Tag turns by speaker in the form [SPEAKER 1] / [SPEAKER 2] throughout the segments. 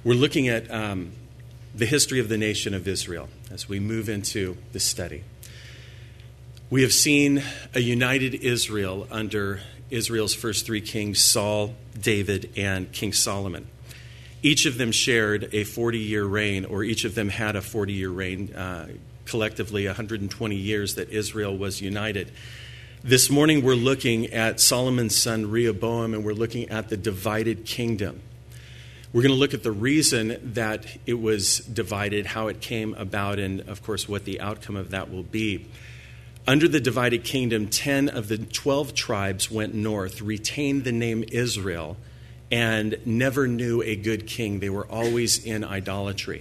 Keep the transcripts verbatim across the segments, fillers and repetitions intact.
[SPEAKER 1] We're looking at um, the history of the nation of Israel as we move into this study. We have seen a united Israel under Israel's first three kings, Saul, David, and King Solomon. Each of them shared a forty-year reign, or each of them had a forty-year reign, uh, collectively one hundred twenty years that Israel was united. This morning we're looking at Solomon's son Rehoboam, and we're looking at the divided kingdom. We're going to look at the reason that it was divided, how it came about, and of course what the outcome of that will be. Under the divided kingdom, ten of the twelve tribes went north, retained the name Israel, and never knew a good king. They were always in idolatry.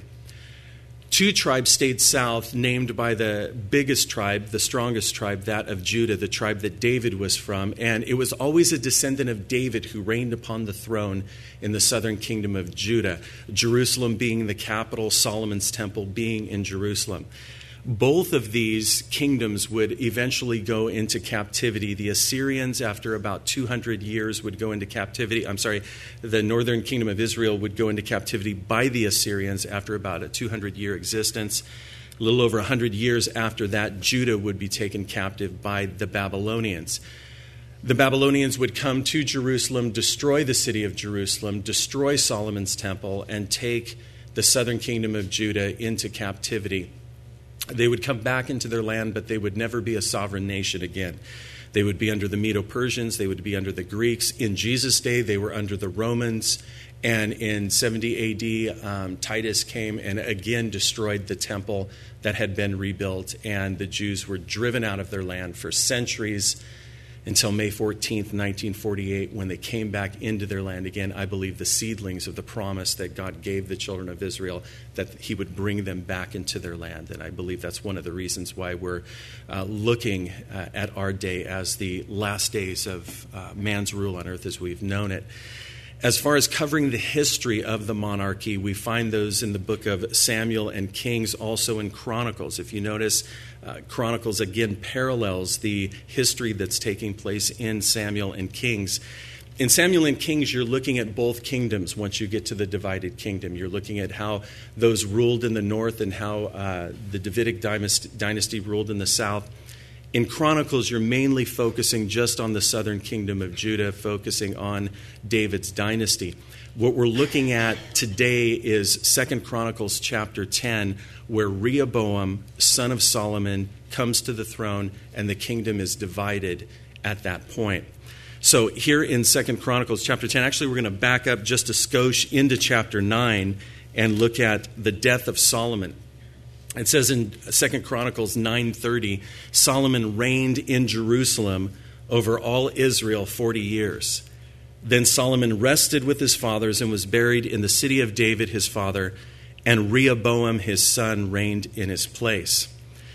[SPEAKER 1] Two tribes stayed south, named by the biggest tribe, the strongest tribe, that of Judah, the tribe that David was from. And it was always a descendant of David who reigned upon the throne in the southern kingdom of Judah, Jerusalem being the capital, Solomon's temple being in Jerusalem. Both of these kingdoms would eventually go into captivity. The Assyrians, after about two hundred years, would go into captivity. I'm sorry, the northern kingdom of Israel would go into captivity by the Assyrians after about a two hundred year existence. A little over one hundred years after that, Judah would be taken captive by the Babylonians. The Babylonians would come to Jerusalem, destroy the city of Jerusalem, destroy Solomon's temple, and take the southern kingdom of Judah into captivity. They would come back into their land, but they would never be a sovereign nation again. They would be under the Medo-Persians. They would be under the Greeks. In Jesus' day, they were under the Romans. And in seventy A D, um, Titus came and again destroyed the temple that had been rebuilt. And the Jews were driven out of their land for centuries until May fourteenth, nineteen forty-eight, when they came back into their land again. I believe the seedlings of the promise that God gave the children of Israel, that he would bring them back into their land. And I believe that's one of the reasons why we're uh, looking uh, at our day as the last days of uh, man's rule on earth as we've known it. As far as covering the history of the monarchy, we find those in the book of Samuel and Kings, also in Chronicles. If you notice, uh, Chronicles again parallels the history that's taking place in Samuel and Kings. In Samuel and Kings, you're looking at both kingdoms once you get to the divided kingdom. You're looking at how those ruled in the north and how uh, the Davidic dynasty ruled in the south. In Chronicles, you're mainly focusing just on the southern kingdom of Judah, focusing on David's dynasty. What we're looking at today is Second Chronicles chapter ten, where Rehoboam, son of Solomon, comes to the throne and the kingdom is divided at that point. So here in Second Chronicles chapter ten, actually we're going to back up just a skosh into chapter nine and look at the death of Solomon. It says in Second Chronicles nine thirty, Solomon reigned in Jerusalem over all Israel forty years. Then Solomon rested with his fathers and was buried in the city of David his father, and Rehoboam his son reigned in his place.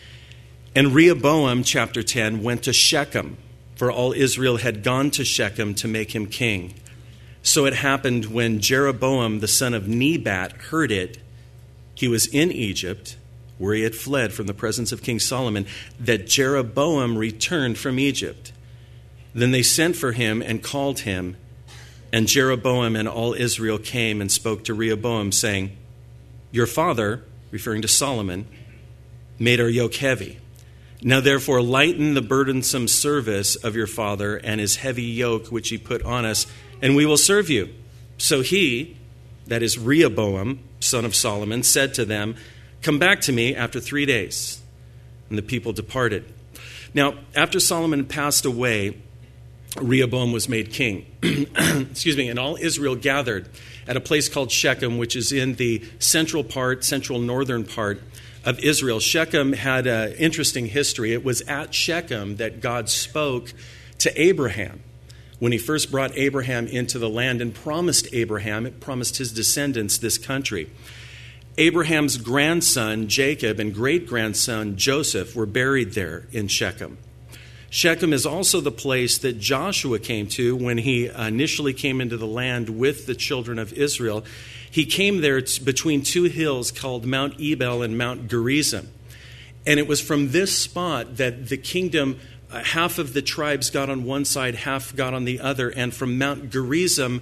[SPEAKER 1] And Rehoboam, chapter ten, went to Shechem, for all Israel had gone to Shechem to make him king. So it happened when Jeroboam the son of Nebat heard it, he was in Egypt, where he had fled from the presence of King Solomon, that Jeroboam returned from Egypt. Then they sent for him and called him, and Jeroboam and all Israel came and spoke to Rehoboam, saying, "Your father," referring to Solomon, "made our yoke heavy. Now therefore lighten the burdensome service of your father and his heavy yoke which he put on us, and we will serve you." So he, that is Rehoboam, son of Solomon, said to them, "Come back to me after three days." And the people departed. Now, after Solomon passed away, Rehoboam was made king. Excuse me, and all Israel gathered at a place called Shechem, which is in the central part, central northern part of Israel. Shechem had an interesting history. It was at Shechem that God spoke to Abraham when he first brought Abraham into the land and promised Abraham, it promised his descendants this country. Abraham's grandson, Jacob, and great-grandson, Joseph, were buried there in Shechem. Shechem is also the place that Joshua came to when he initially came into the land with the children of Israel. He came there between two hills called Mount Ebal and Mount Gerizim. And it was from this spot that the kingdom, half of the tribes got on one side, half got on the other. And from Mount Gerizim,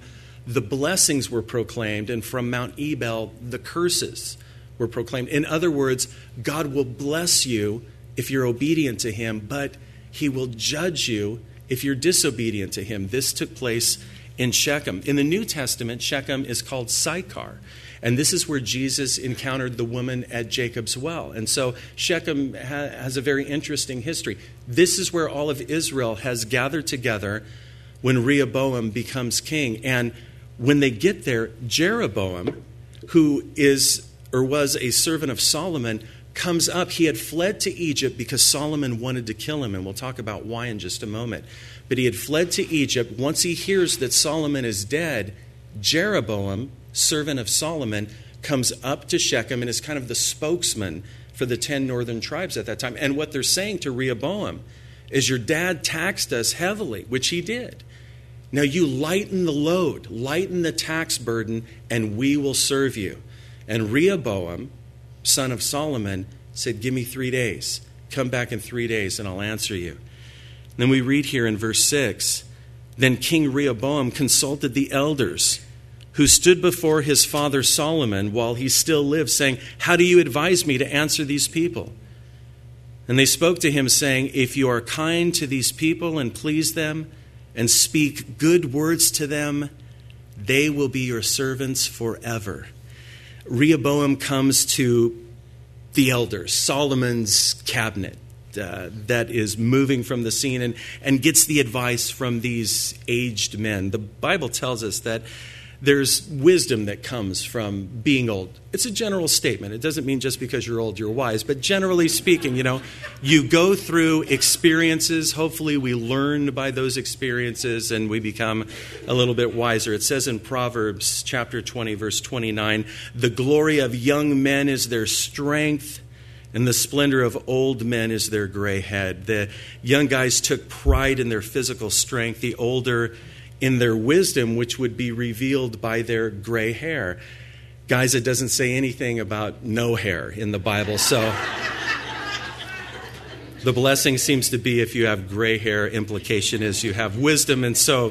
[SPEAKER 1] the blessings were proclaimed, and from Mount Ebal, the curses were proclaimed. In other words, God will bless you if you're obedient to him, but he will judge you if you're disobedient to him. This took place in Shechem. In the New Testament, Shechem is called Sychar. And this is where Jesus encountered the woman at Jacob's well. And so Shechem ha- has a very interesting history. This is where all of Israel has gathered together when Rehoboam becomes king. And when they get there, Jeroboam, who is or was a servant of Solomon, comes up. He had fled to Egypt because Solomon wanted to kill him. And we'll talk about why in just a moment. But he had fled to Egypt. Once he hears that Solomon is dead, Jeroboam, servant of Solomon, comes up to Shechem and is kind of the spokesman for the ten northern tribes at that time. And what they're saying to Rehoboam is, your dad taxed us heavily, which he did. Now you lighten the load, lighten the tax burden, and we will serve you. And Rehoboam, son of Solomon, said, give me three days. Come back in three days and I'll answer you. And then we read here in verse six, then King Rehoboam consulted the elders who stood before his father Solomon while he still lived, saying, how do you advise me to answer these people? And they spoke to him, saying, if you are kind to these people and please them and speak good words to them, they will be your servants forever. Rehoboam comes to the elders, Solomon's cabinet, uh, that is moving from the scene, and, and gets the advice from these aged men. The Bible tells us that there's wisdom that comes from being old. It's a general statement. It doesn't mean just because you're old, you're wise. But generally speaking, you know, you go through experiences. Hopefully we learn by those experiences and we become a little bit wiser. It says in Proverbs chapter twenty, verse twenty-nine, the glory of young men is their strength, and the splendor of old men is their gray head. The young guys took pride in their physical strength. The older in their wisdom, which would be revealed by their gray hair. Guys, it doesn't say anything about no hair in the Bible, so the blessing seems to be if you have gray hair, implication is you have wisdom. And so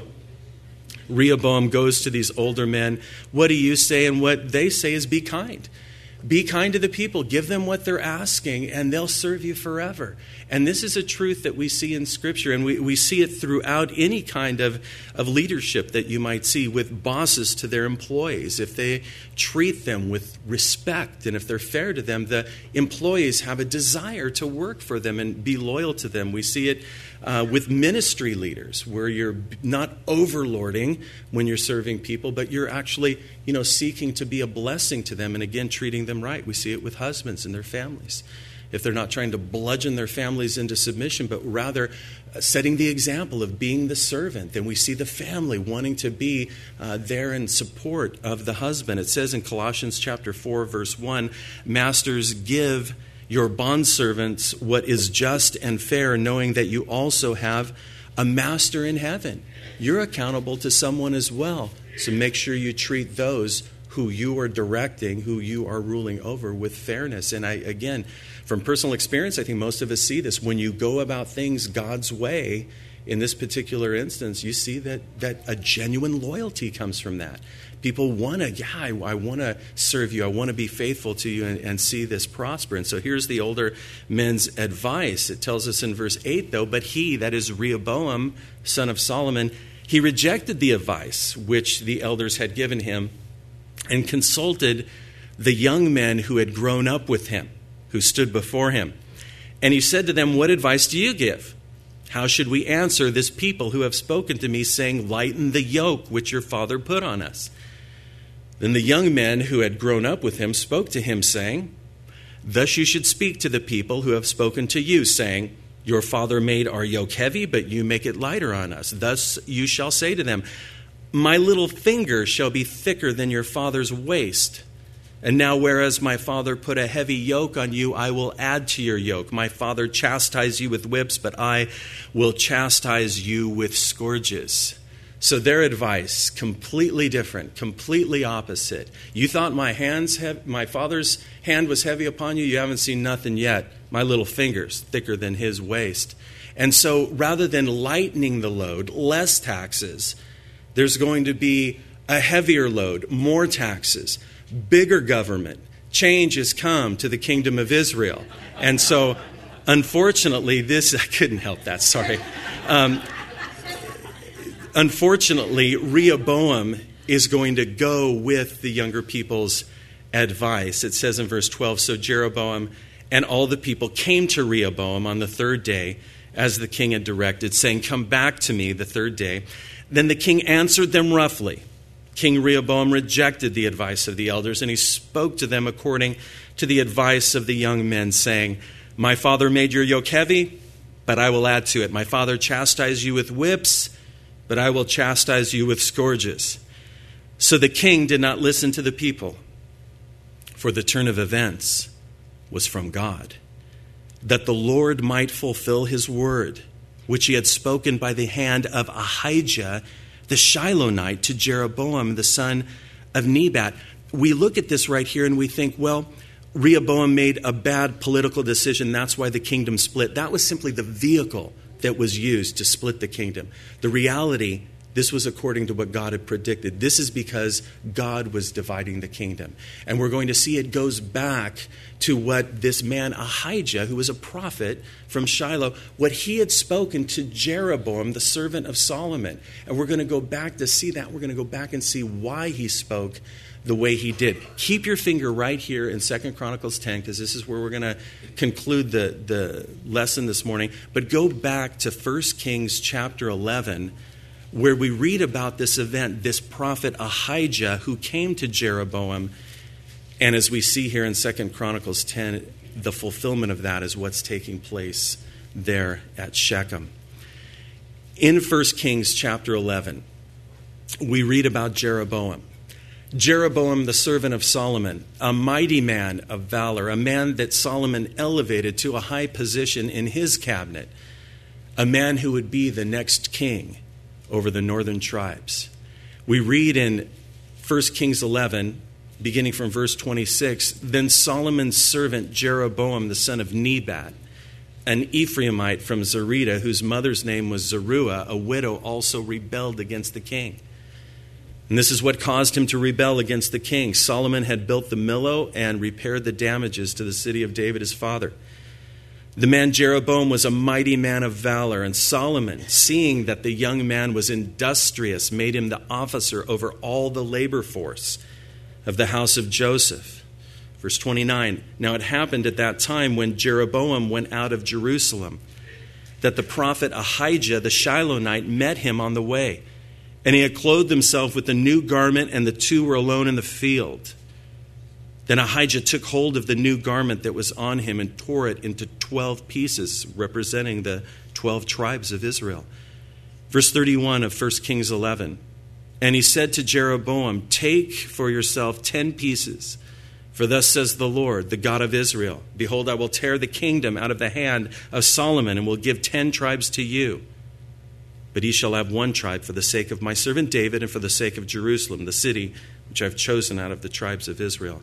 [SPEAKER 1] Rehoboam goes to these older men. What do you say? And what they say is be kind. Be kind to the people. Give them what they're asking, and they'll serve you forever. And this is a truth that we see in Scripture, and we, we see it throughout any kind of, of leadership that you might see with bosses to their employees. If they treat them with respect and if they're fair to them, the employees have a desire to work for them and be loyal to them. We see it uh, with ministry leaders, where you're not overlording when you're serving people, but you're actually, you know, seeking to be a blessing to them and, again, treating them right. We see it with husbands and their families. If they're not trying to bludgeon their families into submission, but rather setting the example of being the servant, then we see the family wanting to be uh, there in support of the husband. It says in Colossians chapter four, verse one, masters, give your bondservants what is just and fair, knowing that you also have a master in heaven. You're accountable to someone as well. So make sure you treat those who you are directing, who you are ruling over, with fairness. And I, again, from personal experience, I think most of us see this. When you go about things God's way, in this particular instance, you see that that a genuine loyalty comes from that. People want to, yeah, I, I want to serve you. I want to be faithful to you and, and see this prosper. And so here's the older men's advice. It tells us in verse eight, though, but he, that is Rehoboam, son of Solomon, he rejected the advice which the elders had given him and consulted the young men who had grown up with him, who stood before him. And he said to them, what advice do you give? How should we answer this people who have spoken to me, saying, lighten the yoke which your father put on us? Then the young men who had grown up with him spoke to him, saying, thus you should speak to the people who have spoken to you, saying, your father made our yoke heavy, but you make it lighter on us. Thus you shall say to them, my little finger shall be thicker than your father's waist. And now, whereas my father put a heavy yoke on you, I will add to your yoke. My father chastised you with whips, but I will chastise you with scourges. So their advice, completely different, completely opposite. You thought my hands, have, my father's hand was heavy upon you? You haven't seen nothing yet. My little finger's thicker than his waist. And so rather than lightening the load, less taxes, there's going to be a heavier load, more taxes, bigger government. Change has come to the kingdom of Israel. And so, unfortunately, this, I couldn't help that, sorry. Um, unfortunately, Rehoboam is going to go with the younger people's advice. It says in verse twelve, so Jeroboam and all the people came to Rehoboam on the third day, as the king had directed, saying, come back to me the third day. Then the king answered them roughly. King Rehoboam rejected the advice of the elders, and he spoke to them according to the advice of the young men, saying, my father made your yoke heavy, but I will add to it. My father chastised you with whips, but I will chastise you with scourges. So the king did not listen to the people, for the turn of events was from God, that the Lord might fulfill his word, which he had spoken by the hand of Ahijah, the Shilonite, to Jeroboam, the son of Nebat. We look at this right here and we think, well, Rehoboam made a bad political decision. That's why the kingdom split. That was simply the vehicle that was used to split the kingdom. The reality, this was according to what God had predicted. This is because God was dividing the kingdom. And we're going to see it goes back to what this man Ahijah, who was a prophet from Shiloh, what he had spoken to Jeroboam, the servant of Solomon. And we're going to go back to see that. We're going to go back and see why he spoke the way he did. Keep your finger right here in Second Chronicles ten, because this is where we're going to conclude the, the lesson this morning. But go back to First Kings chapter eleven, where we read about this event, this prophet Ahijah who came to Jeroboam. And as we see here in Second Chronicles ten, the fulfillment of that is what's taking place there at Shechem. In First Kings chapter eleven, we read about Jeroboam. Jeroboam, the servant of Solomon, a mighty man of valor, a man that Solomon elevated to a high position in his cabinet, a man who would be the next king over the northern tribes. We read in First Kings eleven, beginning from verse twenty-six, then Solomon's servant Jeroboam, the son of Nebat, an Ephraimite from Zerida, whose mother's name was Zeruiah, a widow, also rebelled against the king. And this is what caused him to rebel against the king. Solomon had built the Millo and repaired the damages to the city of David his father. The man Jeroboam was a mighty man of valor, and Solomon, seeing that the young man was industrious, made him the officer over all the labor force of the house of Joseph. Verse twenty-nine, now it happened at that time when Jeroboam went out of Jerusalem that the prophet Ahijah the Shilonite met him on the way. And he had clothed himself with a new garment, and the two were alone in the field. Then Ahijah took hold of the new garment that was on him and tore it into twelve pieces, representing the twelve tribes of Israel. Verse thirty-one of First Kings eleven. And he said to Jeroboam, take for yourself ten pieces, for thus says the Lord, the God of Israel, behold, I will tear the kingdom out of the hand of Solomon and will give ten tribes to you. But he shall have one tribe for the sake of my servant David and for the sake of Jerusalem, the city which I have chosen out of the tribes of Israel.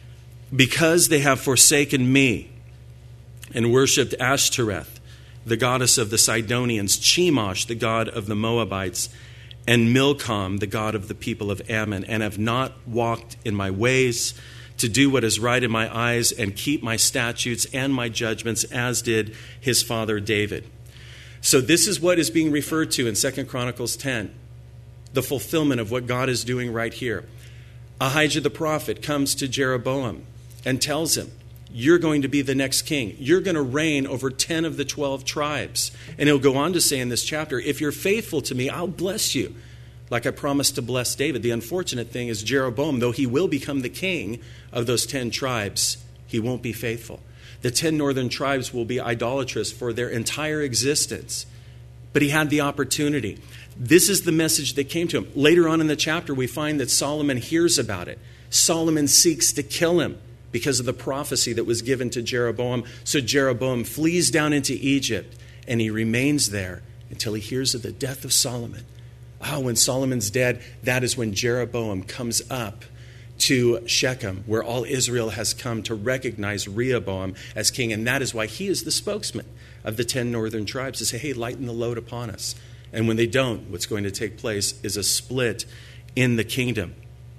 [SPEAKER 1] Because they have forsaken me and worshipped Ashtoreth, the goddess of the Sidonians, Chemosh, the god of the Moabites, and Milcom, the god of the people of Ammon, and have not walked in my ways to do what is right in my eyes and keep my statutes and my judgments, as did his father David. So this is what is being referred to in Second Chronicles ten, the fulfillment of what God is doing right here. Ahijah the prophet comes to Jeroboam and tells him, you're going to be the next king. You're going to reign over ten of the twelve tribes. And he'll go on to say in this chapter, if you're faithful to me, I'll bless you, like I promised to bless David. The unfortunate thing is Jeroboam, though he will become the king of those ten tribes, he won't be faithful. The ten northern tribes will be idolatrous for their entire existence. But he had the opportunity. This is the message that came to him. Later on in the chapter, we find that Solomon hears about it. Solomon seeks to kill him because of the prophecy that was given to Jeroboam. So Jeroboam flees down into Egypt, and he remains there until he hears of the death of Solomon. Oh, when Solomon's dead, that is when Jeroboam comes up to Shechem, where all Israel has come to recognize Rehoboam as king. And that is why he is the spokesman of the ten northern tribes to say, hey, lighten the load upon us. And when they don't, what's going to take place is a split in the kingdom.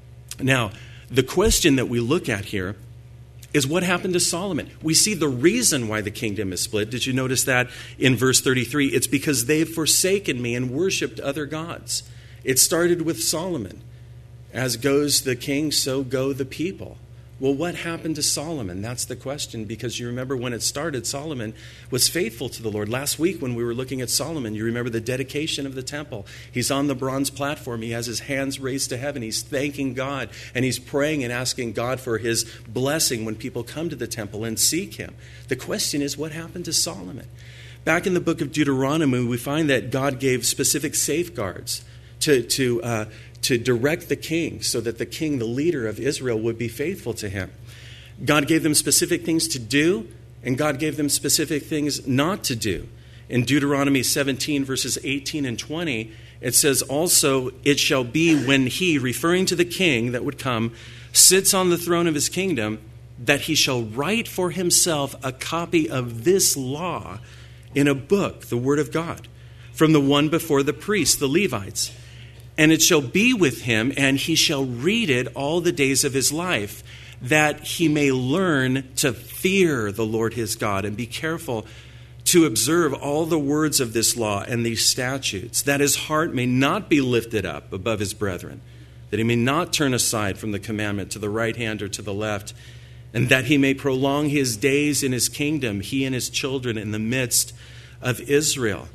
[SPEAKER 1] Now, the question that we look at here is what happened to Solomon. We see the reason why the kingdom is split. Did you notice that in verse thirty-three? It's because they've forsaken me and worshipped other gods. It started with Solomon. As goes the king, so go the people. Well, what happened to Solomon? That's the question, because you remember when it started, Solomon was faithful to the Lord. Last week when we were looking at Solomon, you remember the dedication of the temple. He's on the bronze platform. He has his hands raised to heaven. He's thanking God, and he's praying and asking God for his blessing when people come to the temple and seek him. The question is, what happened to Solomon? Back in the book of Deuteronomy, we find that God gave specific safeguards to to uh, to direct the king so that the king, the leader of Israel, would be faithful to him. God gave them specific things to do, and God gave them specific things not to do. In Deuteronomy seventeen, verses eighteen and twenty, it says, also, it shall be when he, referring to the king that would come, sits on the throne of his kingdom, that he shall write for himself a copy of this law in a book, the word of God, from the one before the priests, the Levites. And it shall be with him, and he shall read it all the days of his life, that he may learn to fear the Lord his God and be careful to observe all the words of this law and these statutes, that his heart may not be lifted up above his brethren, that he may not turn aside from the commandment to the right hand or to the left, and that he may prolong his days in his kingdom, he and his children in the midst of Israel.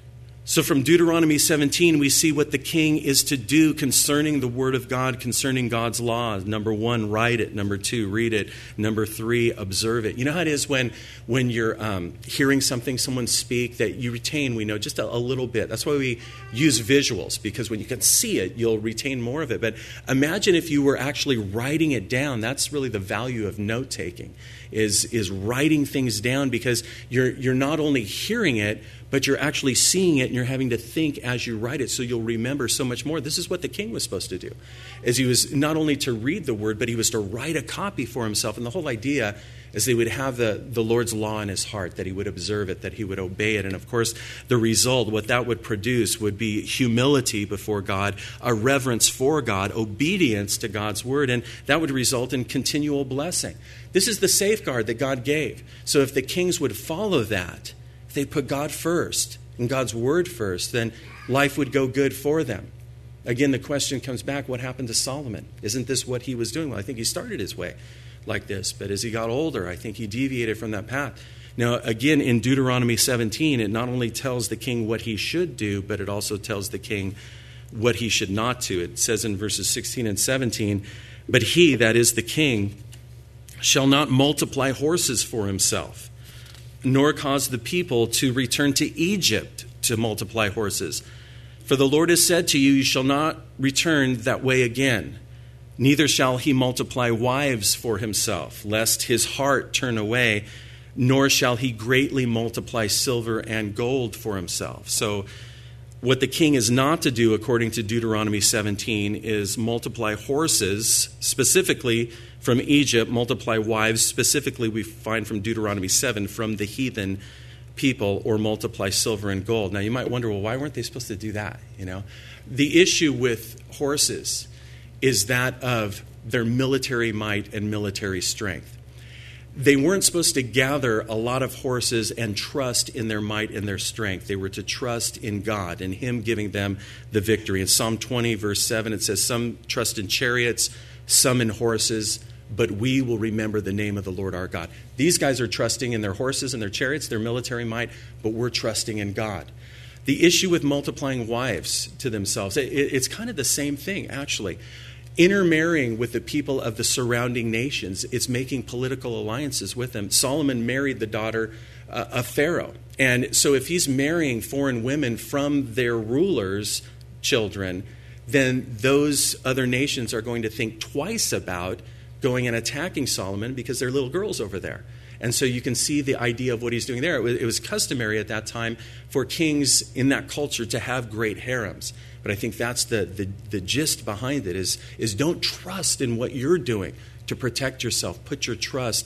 [SPEAKER 1] So from Deuteronomy seventeen, we see what the king is to do concerning the word of God, concerning God's laws. Number one, write it. Number two, read it. Number three, observe it. You know how it is when, when you're um, hearing something, someone speak, that you retain, we know, just a, a little bit. That's why we use visuals, because when you can see it, you'll retain more of it. But imagine if you were actually writing it down. That's really the value of note-taking, is, is writing things down, because you're, you're not only hearing it, but you're actually seeing it, and you're having to think as you write it, so you'll remember so much more. This is what the king was supposed to do, is he was not only to read the word, but he was to write a copy for himself. And the whole idea is that he would have the, the Lord's law in his heart, that he would observe it, that he would obey it. And of course, the result, what that would produce, would be humility before God, a reverence for God, obedience to God's word, and that would result in continual blessing. This is the safeguard that God gave. So if the kings would follow that, they put God first and God's word first, then life would go good for them. Again, the question comes back, what happened to Solomon? Isn't this what he was doing? Well, I think he started his way like this, but as he got older, I think he deviated from that path. Now, again, in Deuteronomy seventeen, it not only tells the king what he should do, but it also tells the king what he should not do. It says in verses sixteen and seventeen, but he, that is the king, shall not multiply horses for himself, nor cause the people to return to Egypt to multiply horses. For the Lord has said to you, you shall not return that way again. Neither shall he multiply wives for himself, lest his heart turn away, nor shall he greatly multiply silver and gold for himself. So what the king is not to do, according to Deuteronomy seventeen, is multiply horses, specifically from Egypt, multiply wives, specifically we find from Deuteronomy seven, from the heathen people, or multiply silver and gold. Now you might wonder, well, why weren't they supposed to do that? You know, the issue with horses is that of their military might and military strength. They weren't supposed to gather a lot of horses and trust in their might and their strength. They were to trust in God and him giving them the victory. In Psalm twenty, verse seven, it says, some trust in chariots, some in horses, but we will remember the name of the Lord our God. These guys are trusting in their horses and their chariots, their military might, but we're trusting in God. The issue with multiplying wives to themselves, it, it's kind of the same thing, actually. Intermarrying with the people of the surrounding nations, it's making political alliances with them. Solomon married the daughter uh, of Pharaoh. And so if he's marrying foreign women from their rulers' children, then those other nations are going to think twice about going and attacking Solomon because there are little girls over there. And so you can see the idea of what he's doing there. It was, it was customary at that time for kings in that culture to have great harems. But I think that's the, the, the gist behind it is, is don't trust in what you're doing to protect yourself. Put your trust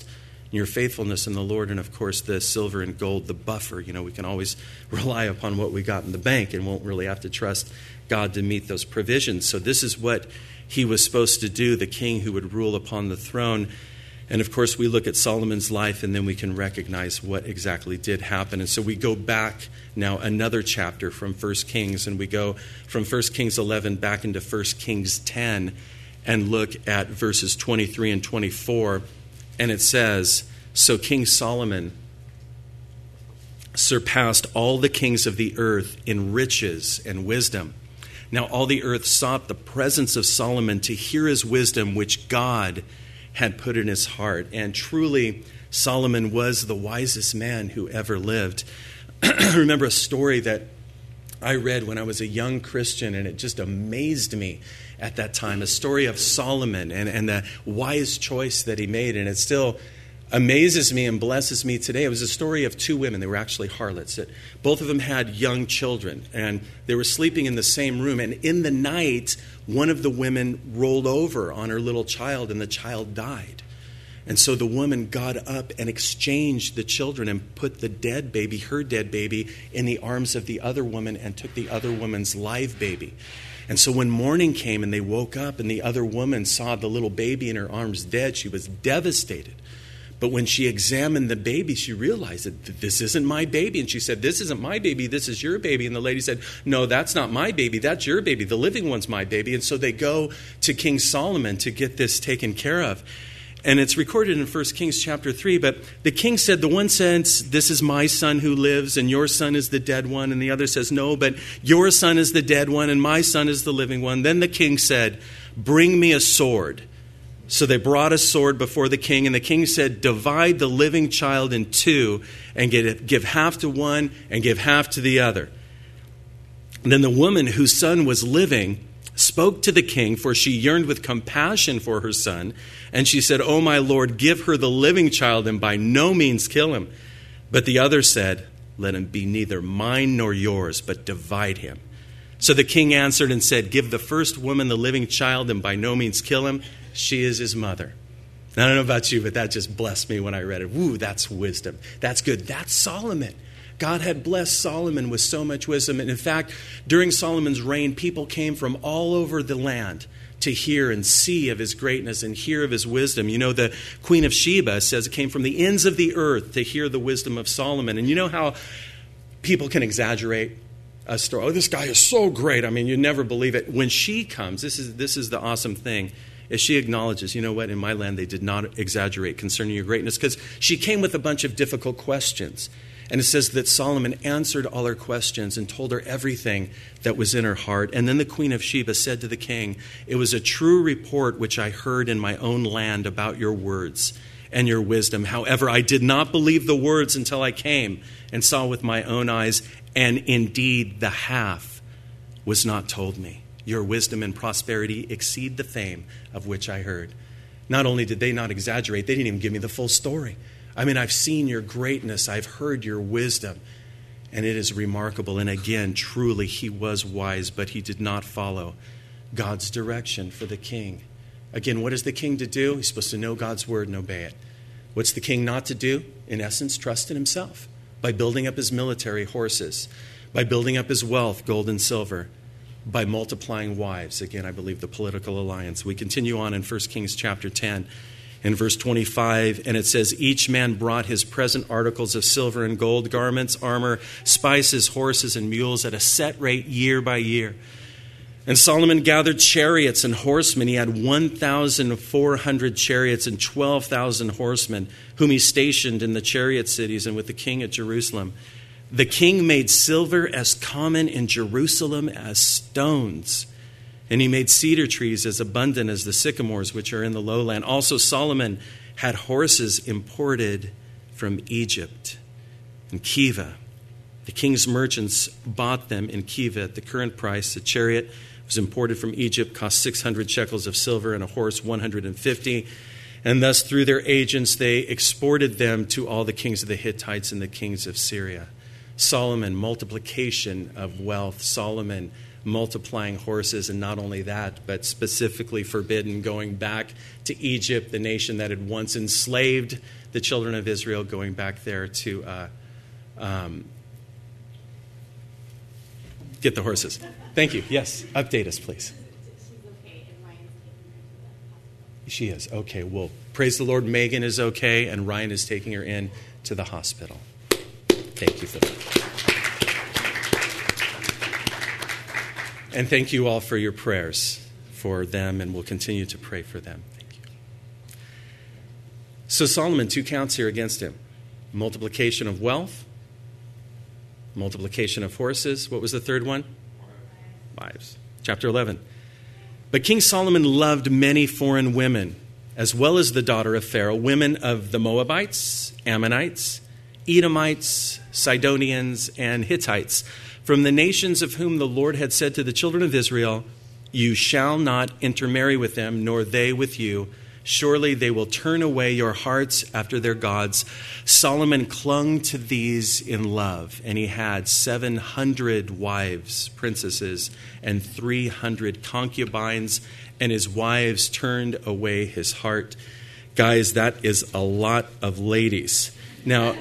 [SPEAKER 1] your faithfulness in the Lord, and of course the silver and gold, the buffer. You know, we can always rely upon what we got in the bank and won't really have to trust God to meet those provisions. So this is what he was supposed to do, the king who would rule upon the throne. And of course we look at Solomon's life and then we can recognize what exactly did happen. And so we go back now another chapter from First Kings, and we go from First Kings eleven back into First Kings ten and look at verses twenty-three and twenty-four. And it says, "So King Solomon surpassed all the kings of the earth in riches and wisdom. Now all the earth sought the presence of Solomon to hear his wisdom, which God had put in his heart." And truly, Solomon was the wisest man who ever lived. I remember a story that I read when I was a young Christian, and it just amazed me at that time, a story of Solomon and, and the wise choice that he made. And it still amazes me and blesses me today. It was a story of two women. They were actually harlots. That both of them had young children, and they were sleeping in the same room. And in the night, one of the women rolled over on her little child, and the child died. And so the woman got up and exchanged the children and put the dead baby, her dead baby, in the arms of the other woman and took the other woman's live baby. And so when morning came and they woke up and the other woman saw the little baby in her arms dead, she was devastated. But when she examined the baby, she realized that this isn't my baby. And she said, "This isn't my baby, this is your baby." And the lady said, "No, that's not my baby, that's your baby. The living one's my baby." And so they go to King Solomon to get this taken care of. And it's recorded in First Kings chapter three. But the king said, the one says, "This is my son who lives, and your son is the dead one." And the other says, "No, but your son is the dead one, and my son is the living one." Then the king said, "Bring me a sword." So they brought a sword before the king, and the king said, "Divide the living child in two, and get, give half to one and give half to the other." And then the woman whose son was living spoke to the king, for she yearned with compassion for her son. And she said, "Oh, my lord, give her the living child and by no means kill him." But the other said, "Let him be neither mine nor yours, but divide him." So the king answered and said, "Give the first woman the living child and by no means kill him. She is his mother." Now, I don't know about you, but that just blessed me when I read it. Woo, that's wisdom. That's good. That's Solomon. God had blessed Solomon with so much wisdom. And in fact, during Solomon's reign, people came from all over the land to hear and see of his greatness and hear of his wisdom. You know, the Queen of Sheba says it came from the ends of the earth to hear the wisdom of Solomon. And you know how people can exaggerate a story? "Oh, this guy is so great. I mean, you never believe it." When she comes, this is this is the awesome thing, is she acknowledges, "You know what, in my land they did not exaggerate concerning your greatness," because she came with a bunch of difficult questions. And it says that Solomon answered all her questions and told her everything that was in her heart. And then the Queen of Sheba said to the king, "It was a true report which I heard in my own land about your words and your wisdom. However, I did not believe the words until I came and saw with my own eyes. And indeed, the half was not told me. Your wisdom and prosperity exceed the fame of which I heard." Not only did they not exaggerate, they didn't even give me the full story. I mean, I've seen your greatness. I've heard your wisdom. And it is remarkable. And again, truly, he was wise, but he did not follow God's direction for the king. Again, what is the king to do? He's supposed to know God's word and obey it. What's the king not to do? In essence, trust in himself by building up his military horses, by building up his wealth, gold and silver, by multiplying wives. Again, I believe the political alliance. We continue on in First Kings chapter ten. In verse twenty-five, and it says, "Each man brought his present articles of silver and gold, garments, armor, spices, horses, and mules at a set rate year by year. And Solomon gathered chariots and horsemen. He had one thousand four hundred chariots and twelve thousand horsemen, whom he stationed in the chariot cities and with the king at Jerusalem. The king made silver as common in Jerusalem as stones. And he made cedar trees as abundant as the sycamores which are in the lowland. Also Solomon had horses imported from Egypt and Kiva. The king's merchants bought them in Kiva at the current price. The chariot was imported from Egypt, cost six hundred shekels of silver, and a horse one hundred fifty. And thus through their agents they exported them to all the kings of the Hittites and the kings of Syria." Solomon, multiplication of wealth. Solomon, multiplying horses, and not only that, but specifically forbidden going back to Egypt, the nation that had once enslaved the children of Israel, going back there to uh, um, get the horses. Thank you. Yes, update us, please. She is. Okay, well, praise the Lord, Megan is okay, and Ryan is taking her in to the hospital. Thank you for that. And thank you all for your prayers for them, and we'll continue to pray for them. Thank you. So Solomon, two counts here against him. Multiplication of wealth, multiplication of horses. What was the third one? Wives. Chapter eleven. But King Solomon loved many foreign women, as well as the daughter of Pharaoh, women of the Moabites, Ammonites, Edomites, Sidonians, and Hittites, from the nations of whom the Lord had said to the children of Israel, "You shall not intermarry with them, nor they with you. Surely they will turn away your hearts after their gods." Solomon clung to these in love, and he had seven hundred wives, princesses, and three hundred concubines, and his wives turned away his heart. Guys, that is a lot of ladies. Now,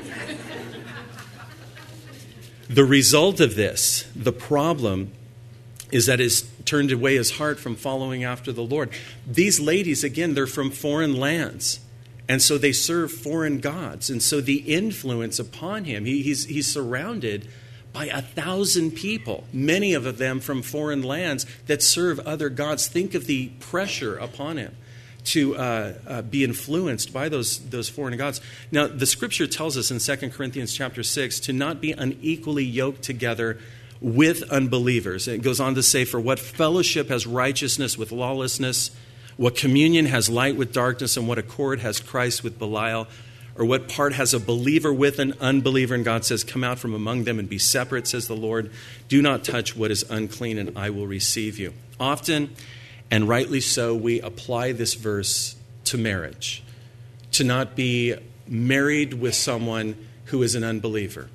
[SPEAKER 1] the result of this, the problem, is that it's turned away his heart from following after the Lord. These ladies, again, they're from foreign lands, and so they serve foreign gods. And so the influence upon him, he, he's, he's surrounded by a thousand people, many of them from foreign lands that serve other gods. Think of the pressure upon him to uh, uh, be influenced by those those foreign gods. Now, the Scripture tells us in Second Corinthians chapter six to not be unequally yoked together with unbelievers. It goes on to say, "For what fellowship has righteousness with lawlessness? What communion has light with darkness? And what accord has Christ with Belial? Or what part has a believer with an unbeliever?" And God says, "Come out from among them and be separate, says the Lord. Do not touch what is unclean, and I will receive you." Often, and rightly so, we apply this verse to marriage, to not be married with someone who is an unbeliever.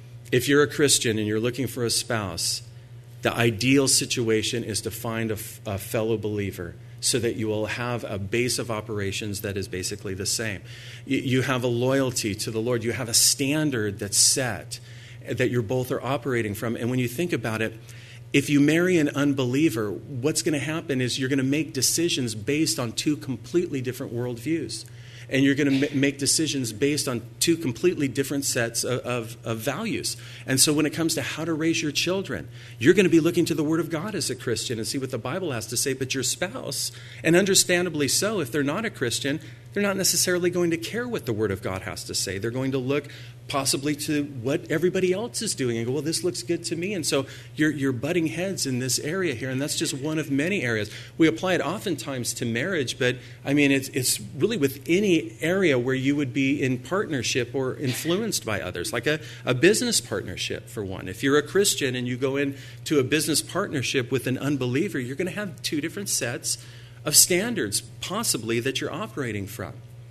[SPEAKER 1] If you're a Christian and you're looking for a spouse, the ideal situation is to find a, a fellow believer so that you will have a base of operations that is basically the same. You, you have a loyalty to the Lord. You have a standard that's set that you both are operating from. And when you think about it, if you marry an unbeliever, what's going to happen is you're going to make decisions based on two completely different worldviews. And you're going to make decisions based on two completely different sets of, of, of values. And so when it comes to how to raise your children, you're going to be looking to the Word of God as a Christian and see what the Bible has to say. But your spouse, and understandably so, if they're not a Christian, they're not necessarily going to care what the Word of God has to say. They're going to look possibly to what everybody else is doing and go, well, this looks good to me. And so you're, you're butting heads in this area here, and that's just one of many areas. We apply it oftentimes to marriage, but I mean, it's, it's really with any area where you would be in partnership or influenced by others, like a, a business partnership, for one. If you're a Christian and you go into a business partnership with an unbeliever, you're going to have two different sets of standards, possibly, that you're operating from.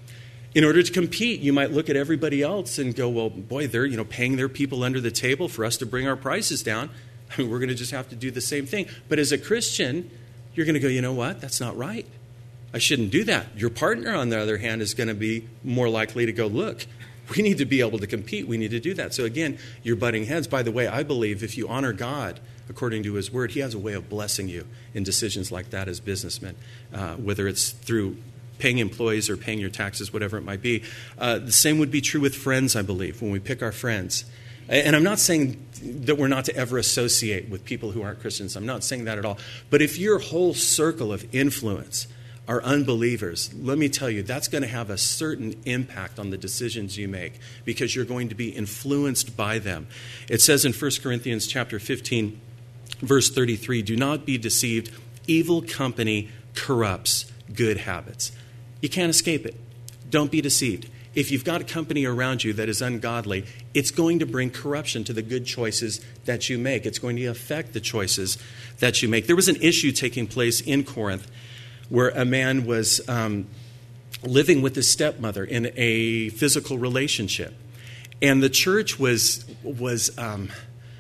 [SPEAKER 1] In order to compete, you might look at everybody else and go, well, boy, they're you know paying their people under the table for us to bring our prices down. I mean, we're going to just have to do the same thing. But as a Christian, you're going to go, you know what? That's not right. I shouldn't do that. Your partner, on the other hand, is going to be more likely to go, look, we need to be able to compete. We need to do that. So again, you're butting heads. By the way, I believe if you honor God according to His Word, He has a way of blessing you in decisions like that as businessmen, uh, whether it's through paying employees or paying your taxes, whatever it might be. Uh, the same would be true with friends, I believe, when we pick our friends. And I'm not saying that we're not to ever associate with people who aren't Christians. I'm not saying that at all. But if your whole circle of influence are unbelievers, let me tell you, that's going to have a certain impact on the decisions you make because you're going to be influenced by them. It says in First Corinthians chapter fifteen, verse thirty-three, "Do not be deceived. Evil company corrupts good habits." You can't escape it. Don't be deceived. If you've got a company around you that is ungodly, it's going to bring corruption to the good choices that you make. It's going to affect the choices that you make. There was an issue taking place in Corinth where a man was um, living with his stepmother in a physical relationship. And the church was, was um,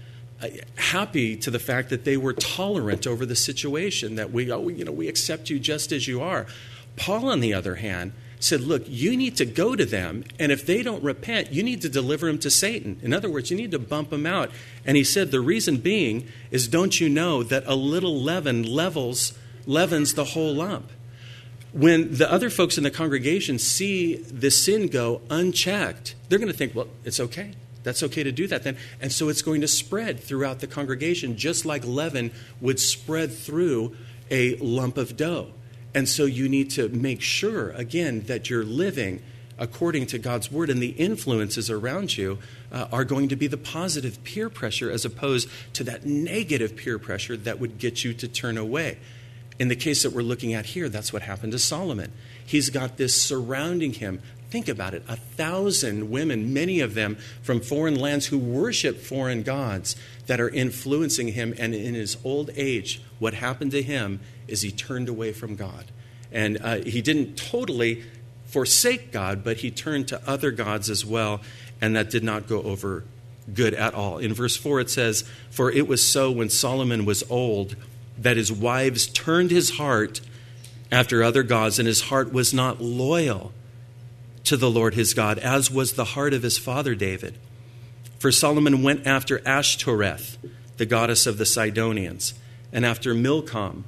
[SPEAKER 1] happy to the fact that they were tolerant over the situation, that we, oh, you know, we accept you just as you are. Paul, on the other hand, said, look, you need to go to them, and if they don't repent, you need to deliver them to Satan. In other words, you need to bump them out. And he said, the reason being is, don't you know that a little leaven levels, leavens the whole lump? When the other folks in the congregation see the sin go unchecked, they're going to think, well, it's okay. That's okay to do that then. And so it's going to spread throughout the congregation, just like leaven would spread through a lump of dough. And so you need to make sure, again, that you're living according to God's word, and the influences around you uh, are going to be the positive peer pressure as opposed to that negative peer pressure that would get you to turn away. In the case that we're looking at here, that's what happened to Solomon. He's got this surrounding him. Think about it, a thousand women, many of them from foreign lands who worship foreign gods, that are influencing him. And in his old age, what happened to him is he turned away from God. And uh, he didn't totally forsake God, but he turned to other gods as well, and that did not go over good at all. In verse four it says, for it was so when Solomon was old that his wives turned his heart after other gods, and his heart was not loyal to the Lord his God, as was the heart of his father David. For Solomon went after Ashtoreth, the goddess of the Sidonians, and after Milcom,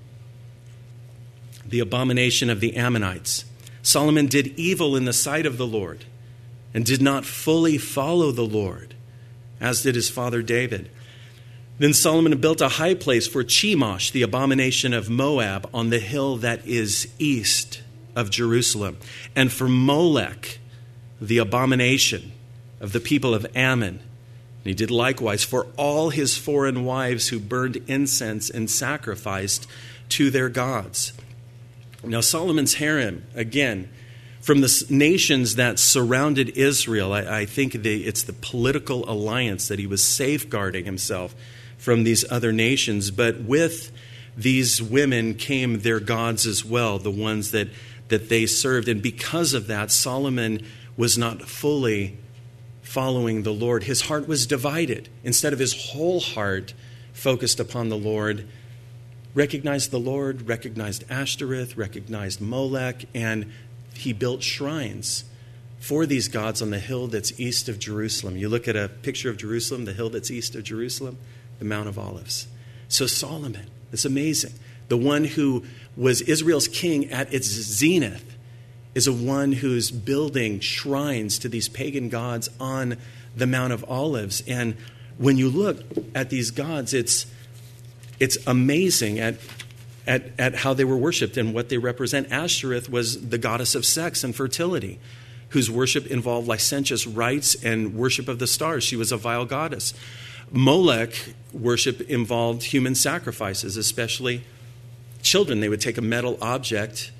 [SPEAKER 1] the abomination of the Ammonites. Solomon did evil in the sight of the Lord, and did not fully follow the Lord, as did his father David. Then Solomon built a high place for Chemosh, the abomination of Moab, on the hill that is east of Jerusalem, and for Molech, the abomination of the people of Ammon. And he did likewise for all his foreign wives who burned incense and sacrificed to their gods. Now Solomon's harem, again, from the nations that surrounded Israel, I, I think the, it's the political alliance that he was safeguarding himself from these other nations. But with these women came their gods as well, the ones that, that they served. And because of that, Solomon was not fully following the Lord. His heart was divided. Instead of his whole heart focused upon the Lord, recognized the Lord, recognized Ashtoreth, recognized Molech, and he built shrines for these gods on the hill that's east of Jerusalem. You look at a picture of Jerusalem, the hill that's east of Jerusalem, the Mount of Olives. So Solomon, it's amazing. The one who was Israel's king at its zenith is a one who's building shrines to these pagan gods on the Mount of Olives. And when you look at these gods, it's it's amazing at, at, at how they were worshipped and what they represent. Ashtoreth was the goddess of sex and fertility, whose worship involved licentious rites and worship of the stars. She was a vile goddess. Molech worship involved human sacrifices, especially children. They would take a metal object,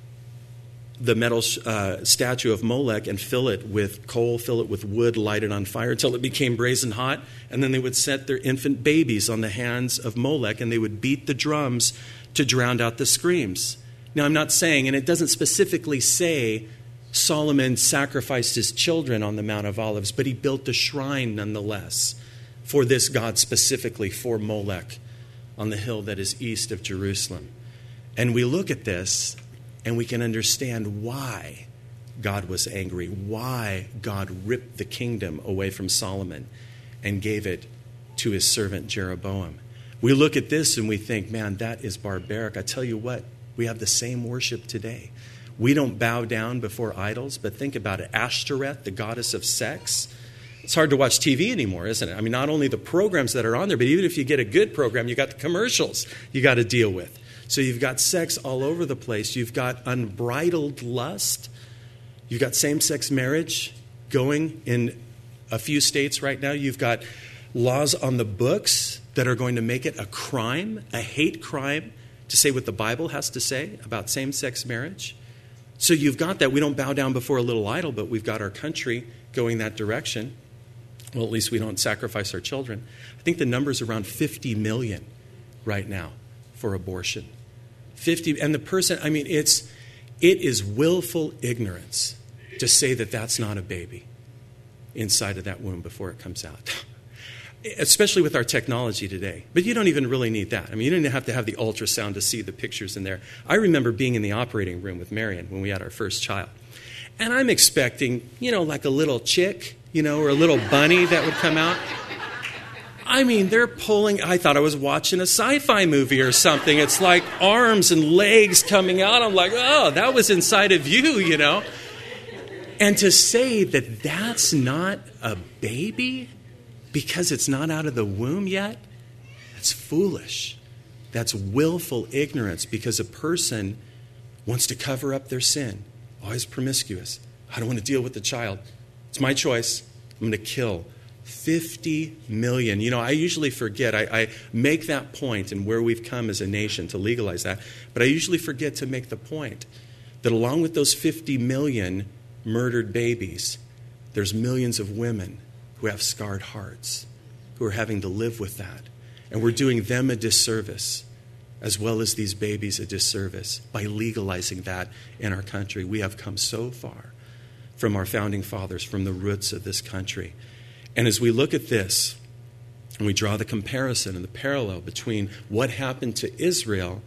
[SPEAKER 1] the metal uh, statue of Molech, and fill it with coal, fill it with wood, light it on fire until it became brazen hot. And then they would set their infant babies on the hands of Molech, and they would beat the drums to drown out the screams. Now, I'm not saying, and it doesn't specifically say Solomon sacrificed his children on the Mount of Olives, but he built a shrine nonetheless for this god, specifically for Molech, on the hill that is east of Jerusalem. And we look at this and we can understand why God was angry, why God ripped the kingdom away from Solomon and gave it to his servant Jeroboam. We look at this and we think, man, that is barbaric. I tell you what, we have the same worship today. We don't bow down before idols, but think about it. Ashtoreth, the goddess of sex. It's hard to watch T V anymore, isn't it? I mean, not only the programs that are on there, but even if you get a good program, you got the commercials you got to deal with. So you've got sex all over the place. You've got unbridled lust. You've got same-sex marriage going in a few states right now. You've got laws on the books that are going to make it a crime, a hate crime, to say what the Bible has to say about same-sex marriage. So you've got that. We don't bow down before a little idol, but we've got our country going that direction. Well, at least we don't sacrifice our children. I think the number's around fifty million right now for abortion. fifty, and the person, I mean, it's it is willful ignorance to say that that's not a baby inside of that womb before it comes out. especially with our technology today. But you don't even really need that. I mean, you don't even have to have the ultrasound to see the pictures in there. I remember being in the operating room with Marion when we had our first child. And I'm expecting, you know, like a little chick, you know, or a little bunny that would come out. I mean, they're pulling, I thought I was watching a sci-fi movie or something. It's like arms and legs coming out. I'm like, oh, that was inside of you, you know. And to say that that's not a baby because it's not out of the womb yet, that's foolish. That's willful ignorance because a person wants to cover up their sin. Always promiscuous. I don't want to deal with the child. It's my choice. I'm going to kill fifty million. You know, I usually forget. I, I make that point and where we've come as a nation to legalize that. But I usually forget to make the point that along with those fifty million murdered babies, there's millions of women who have scarred hearts, who are having to live with that. And we're doing them a disservice, as well as these babies a disservice, by legalizing that in our country. We have come so far from our founding fathers, from the roots of this country. And as we look at this, and we draw the comparison and the parallel between what happened to Israel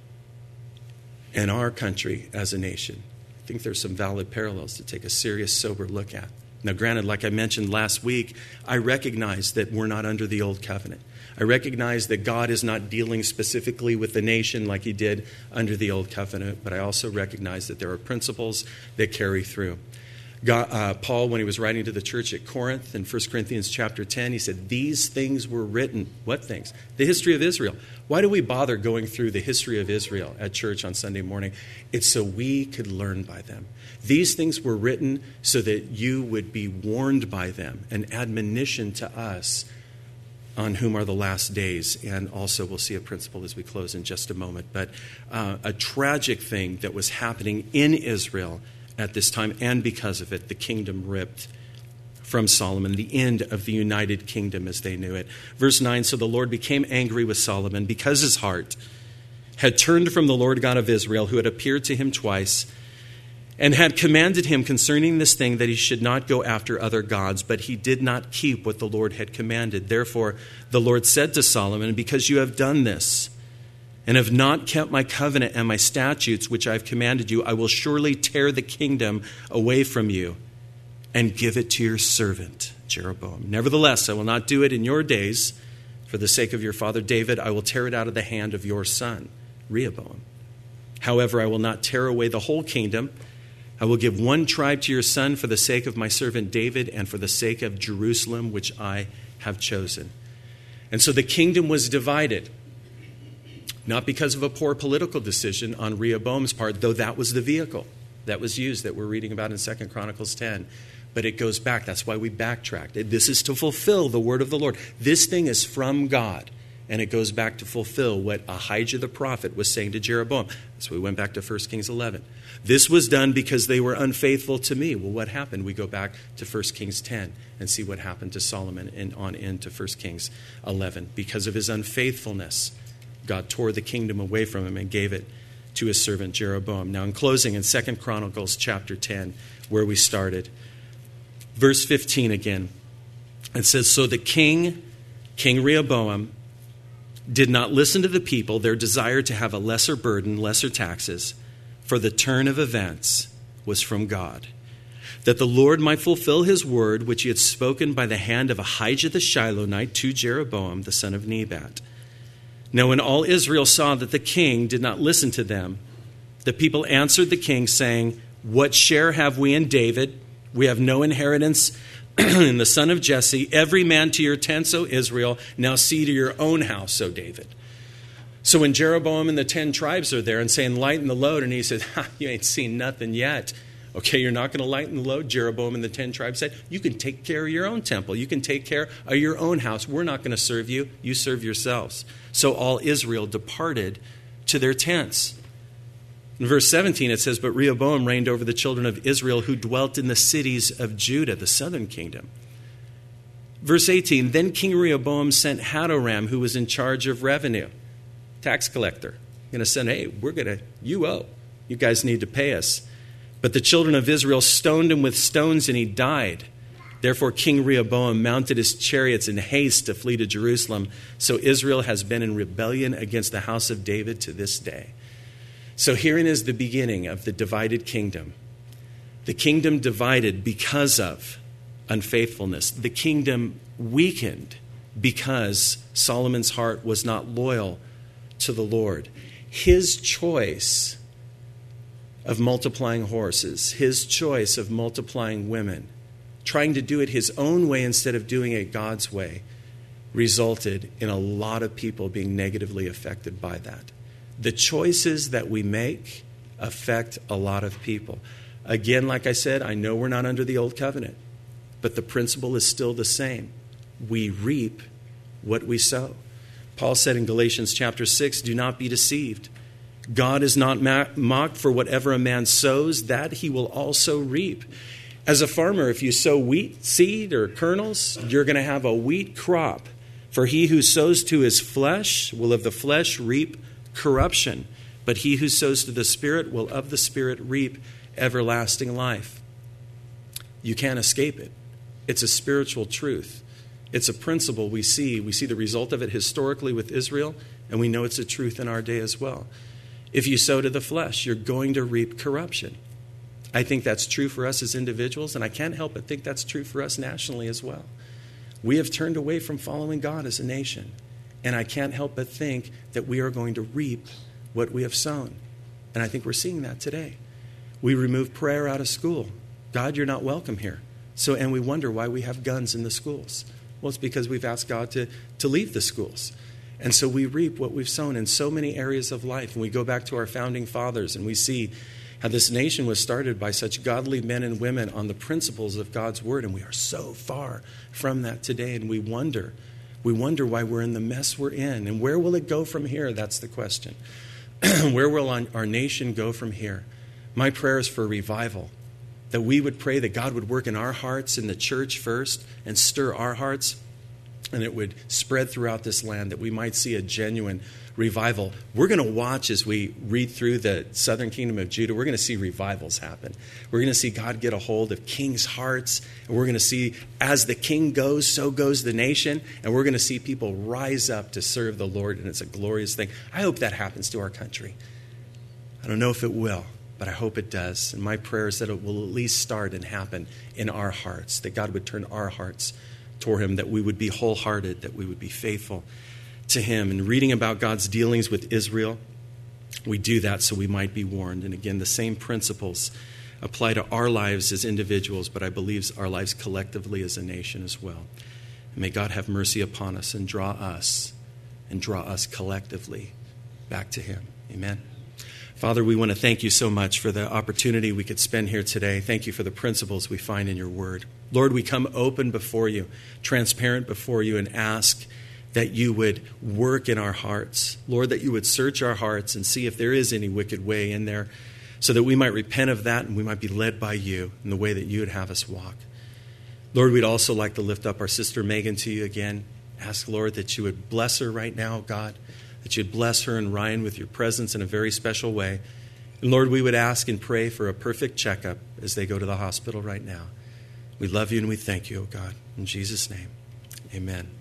[SPEAKER 1] and our country as a nation, I think there's some valid parallels to take a serious, sober look at. Now, granted, like I mentioned last week, I recognize that we're not under the old covenant. I recognize that God is not dealing specifically with the nation like he did under the old covenant, but I also recognize that there are principles that carry through. God, uh, Paul, when he was writing to the church at Corinth in First Corinthians chapter ten, he said, these things were written. What things? The history of Israel. Why do we bother going through the history of Israel at church on Sunday morning? It's so we could learn by them. These things were written so that you would be warned by them, an admonition to us on whom are the last days. And also we'll see a principle as we close in just a moment. But uh, a tragic thing that was happening in Israel at this time, and because of it, the kingdom ripped from Solomon, the end of the united kingdom as they knew it. Verse nine, so the Lord became angry with Solomon because his heart had turned from the Lord God of Israel, who had appeared to him twice, and had commanded him concerning this thing that he should not go after other gods, but he did not keep what the Lord had commanded. Therefore, the Lord said to Solomon, because you have done this, and have not kept my covenant and my statutes, which I have commanded you, I will surely tear the kingdom away from you and give it to your servant, Jeroboam. Nevertheless, I will not do it in your days. For the sake of your father David, I will tear it out of the hand of your son, Rehoboam. However, I will not tear away the whole kingdom. I will give one tribe to your son for the sake of my servant David and for the sake of Jerusalem, which I have chosen. And so the kingdom was divided. Not because of a poor political decision on Rehoboam's part, though that was the vehicle that was used that we're reading about in Second Chronicles ten. But it goes back. That's why we backtracked. This is to fulfill the word of the Lord. This thing is from God. And it goes back to fulfill what Ahijah the prophet was saying to Jeroboam. So we went back to First Kings eleven. This was done because they were unfaithful to me. Well, what happened? We go back to First Kings ten and see what happened to Solomon and on into First Kings eleven. Because of his unfaithfulness, God tore the kingdom away from him and gave it to his servant Jeroboam. Now, in closing, in Second Chronicles chapter ten, where we started, verse fifteen again, it says, so the king, King Rehoboam, did not listen to the people, their desire to have a lesser burden, lesser taxes, for the turn of events was from God, that the Lord might fulfill his word, which he had spoken by the hand of Ahijah the Shilonite to Jeroboam, the son of Nebat. Now, when all Israel saw that the king did not listen to them, the people answered the king, saying, what share have we in David? We have no inheritance in the son of Jesse. Every man to your tents, O Israel. Now see to your own house, O David. So when Jeroboam and the ten tribes are there and saying, lighten the load, and he says, ha, you ain't seen nothing yet. Okay, you're not going to lighten the load? Jeroboam and the ten tribes said, you can take care of your own temple. You can take care of your own house. We're not going to serve you. You serve yourselves. So all Israel departed to their tents. In verse seventeen, it says, but Rehoboam reigned over the children of Israel who dwelt in the cities of Judah, the southern kingdom. Verse eighteen, then King Rehoboam sent Hadoram, who was in charge of revenue, tax collector. Going to send, hey, we're going to, you owe. You guys need to pay us. But the children of Israel stoned him with stones, and he died. Therefore, King Rehoboam mounted his chariots in haste to flee to Jerusalem. So Israel has been in rebellion against the house of David to this day. So herein is the beginning of the divided kingdom. The kingdom divided because of unfaithfulness. The kingdom weakened because Solomon's heart was not loyal to the Lord. His choice of multiplying horses, his choice of multiplying women, trying to do it his own way instead of doing it God's way, resulted in a lot of people being negatively affected by that. The choices that we make affect a lot of people. Again, like I said, I know we're not under the old covenant, but the principle is still the same. We reap what we sow. Paul said in Galatians chapter six, do not be deceived. God is not mocked, for whatever a man sows, that he will also reap. As a farmer, if you sow wheat seed or kernels, you're going to have a wheat crop. For he who sows to his flesh will of the flesh reap corruption, but he who sows to the Spirit will of the Spirit reap everlasting life. You can't escape it. It's a spiritual truth. It's a principle we see. We see the result of it historically with Israel, and we know it's a truth in our day as well. If you sow to the flesh, you're going to reap corruption. I think that's true for us as individuals, and I can't help but think that's true for us nationally as well. We have turned away from following God as a nation, and I can't help but think that we are going to reap what we have sown. And I think we're seeing that today. We remove prayer out of school. God, you're not welcome here. So, and we wonder why we have guns in the schools. Well, it's because we've asked God to, to leave the schools. And so we reap what we've sown in so many areas of life. And we go back to our founding fathers and we see how this nation was started by such godly men and women on the principles of God's word. And we are so far from that today. And we wonder, we wonder why we're in the mess we're in. And where will it go from here? That's the question. Where will our nation go from here? My prayer is for revival. That we would pray that God would work in our hearts in the church first and stir our hearts, and it would spread throughout this land, that we might see a genuine revival. We're going to watch as we read through the southern kingdom of Judah. We're going to see revivals happen. We're going to see God get a hold of kings' hearts, and we're going to see as the king goes, so goes the nation, and we're going to see people rise up to serve the Lord, and it's a glorious thing. I hope that happens to our country. I don't know if it will, but I hope it does. And my prayer is that it will at least start and happen in our hearts, that God would turn our hearts toward him, that we would be wholehearted, that we would be faithful to him. And reading about God's dealings with Israel, we do that so we might be warned. And again, the same principles apply to our lives as individuals, but I believe our lives collectively as a nation as well. And may God have mercy upon us and draw us, and draw us collectively back to him. Amen. Father, we want to thank you so much for the opportunity we could spend here today. Thank you for the principles we find in your word. Lord, we come open before you, transparent before you, and ask that you would work in our hearts. Lord, that you would search our hearts and see if there is any wicked way in there, so that we might repent of that and we might be led by you in the way that you would have us walk. Lord, we'd also like to lift up our sister Megan to you again. Ask, Lord, that you would bless her right now, God, that you'd bless her and Ryan with your presence in a very special way. And Lord, we would ask and pray for a perfect checkup as they go to the hospital right now. We love you and we thank you, oh God. In Jesus' name, amen.